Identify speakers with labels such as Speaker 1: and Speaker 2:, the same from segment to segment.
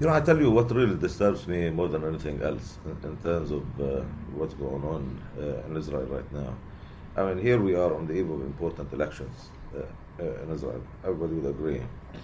Speaker 1: I tell you what really disturbs me more than anything else in terms of what's going on in Israel right now. I mean, here we are on the eve of important elections in Israel. Everybody would agree.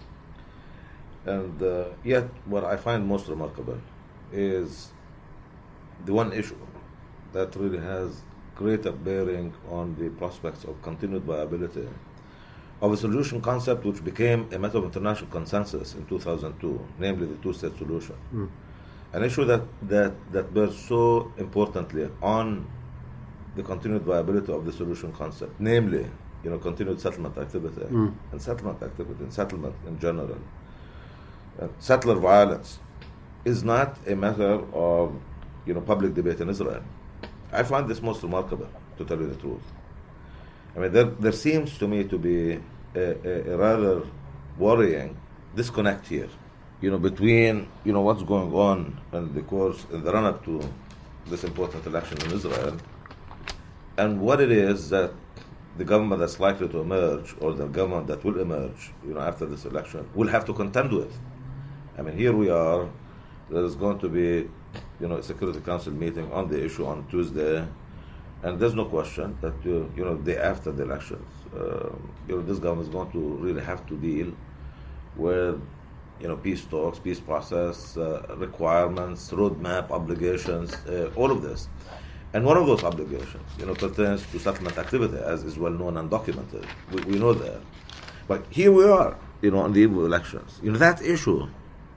Speaker 1: And yet, what I find most remarkable is the one issue that really has greater bearing on the prospects of continued viability of a solution concept which became a matter of international consensus in 2002, namely the two-state solution. An issue that bears so importantly on the continued viability of the solution concept, namely, continued settlement activity and settlement in general. Settler violence is not a matter of public debate in Israel. I find this most remarkable, to tell you the truth. I mean, there seems to me to be a rather worrying disconnect here, between what's going on in the run-up to this important election in Israel, and what it is that the government that's likely to emerge, or the government that will emerge, after this election, will have to contend with. I mean, here we are. There is going to be, a Security Council meeting on the issue on Tuesday, and there's no question that, day after the elections, this government is going to really have to deal with, peace talks, peace process, requirements, roadmap, obligations, all of this. And one of those obligations, pertains to settlement activity, as is well known and documented. We know that. But here we are, on the eve of elections. That issue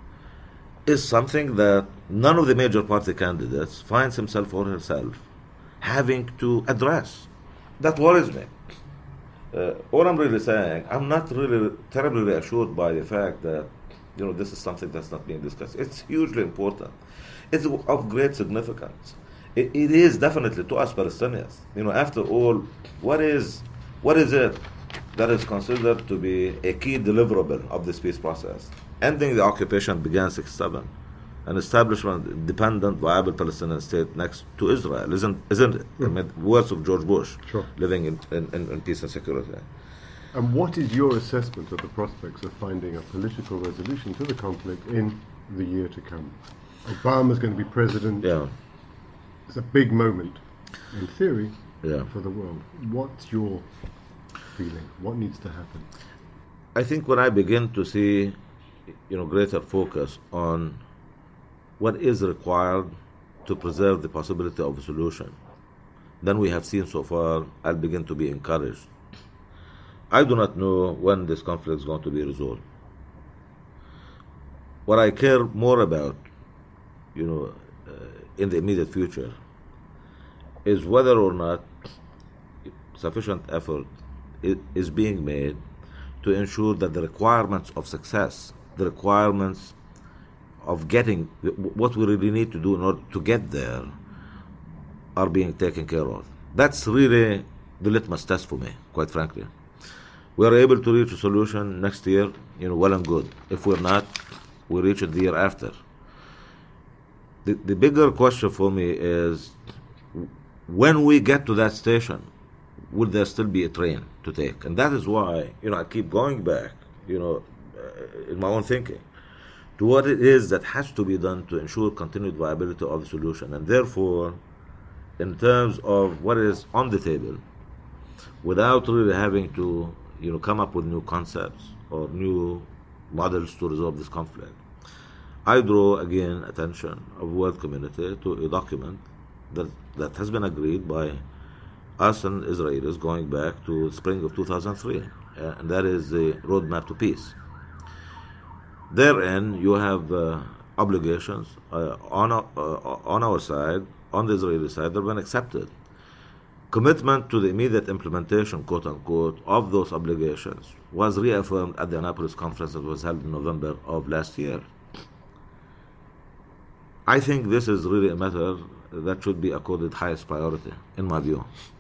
Speaker 1: is something that none of the major party candidates finds himself or herself having to address. That worries me. All I'm really saying, I'm not really terribly reassured by the fact that, this is something that's not being discussed. It's hugely important. It's of great significance. It is definitely to us Palestinians. After all, what is it that is considered to be a key deliverable of this peace process? Ending the occupation began 1967. An establishment of independent, viable Palestinian state next to Israel, isn't it? I mean, words of George Bush,
Speaker 2: sure.
Speaker 1: Living in peace and security.
Speaker 2: And what is your assessment of the prospects of finding a political resolution to the conflict in the year to come? Obama's going to be president.
Speaker 1: Yeah.
Speaker 2: It's a big moment, in theory,
Speaker 1: yeah.
Speaker 2: for the world. What's your feeling? What needs to happen?
Speaker 1: I think when I begin to see, greater focus on what is required to preserve the possibility of a solution than we have seen so far, I'll begin to be encouraged. I do not know when this conflict is going to be resolved. What I care more about, in the immediate future, is whether or not sufficient effort is being made to ensure that the requirements of success, the requirements of getting what we really need to do in order to get there, are being taken care of. That's really the litmus test for me, quite frankly. We are able to reach a solution next year, well and good. If we're not, we reach it the year after. The bigger question for me is, when we get to that station, will there still be a train to take? And that is why, I keep going back, in my own thinking, to what it is that has to be done to ensure continued viability of the solution. And therefore, in terms of what is on the table, without really having to, come up with new concepts or new models to resolve this conflict, I draw again attention of the world community to a document that has been agreed by us and Israelis going back to spring of 2003, and that is the Roadmap to Peace. Therein, you have obligations on our side, on the Israeli side, that have been accepted. Commitment to the immediate implementation, quote-unquote, of those obligations was reaffirmed at the Annapolis conference that was held in November of last year. I think this is really a matter that should be accorded highest priority, in my view.